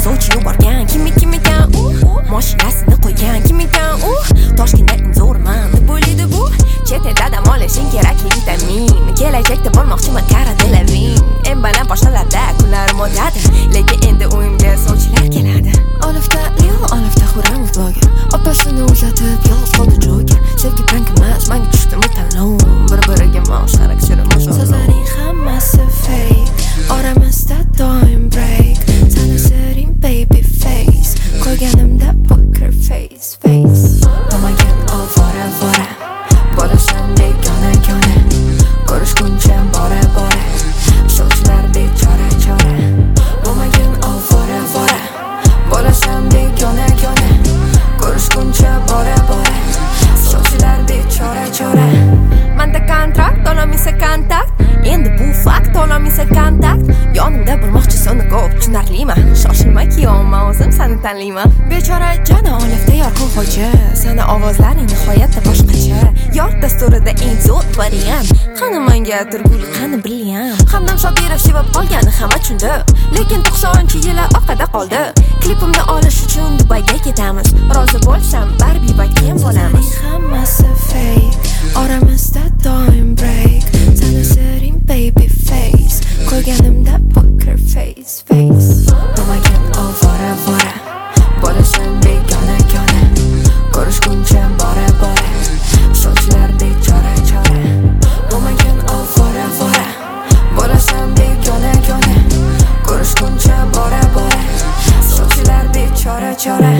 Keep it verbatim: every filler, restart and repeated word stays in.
sovchi yuborgan kim kim ekan u mashinasini qo'ygan kim ekan u Toshkentda eng zo'rman deb o'ylaydi bu chet elda dam olishing kerakli vitamin kelajakda bo'lmoqchiman Cara Delevingne eng baland poshtalarda kunlarim o'tadi lekin endi o'yimga sovchilar keladi olifta Leo olifta Xuramov bloger opasini uzatib yolg'iz qoldi Joker sevgi prank emas menga tushdimi tanlov bir-biriga mosh xarakterimiz so'zlaring hammasi fake oramizda doim break sani siring baby face qo'yganimda poker face face to'magan ovora vora bo'lasan begona kona ko'rishguncha bora bora sovchilar bechora chora bo'lmagan ovora vora bo'lasan begona kona ko'rishguncha bora bora sovchilar bechora chora manda kontrakt to'lamasa kontakt endi bu fakt to'lamasa kontakt yonimda bo'lmoqchisi uni ko'p tushunarlimi shoshilma kuyovman o'zim seni tanlayman bechora jana olifta yorqin xo'ja sani ovozlaring nihoyatda boshqacha yor dasturida eng zo'r variant qani manga turgul qani brilliant hamdam Shodirov sevib qolgani hamma tushundi lekin to'qsoninchi yili orqada qoldi klipimni olish uchun Dubayga ketamiz rozi bo'lsam Barbie va Ken bo'lamiz hammasi fake oramizda doim break sani siring baby face qo'yganimda poker face face bo'lmagan ovora vora bo'lasan begona kona ko'rishguncha bora bora sovchilar bechora chora bo'lmagan ovora vora bo'lasan begona kona ko'rishguncha bora bora sovchilar bechora chora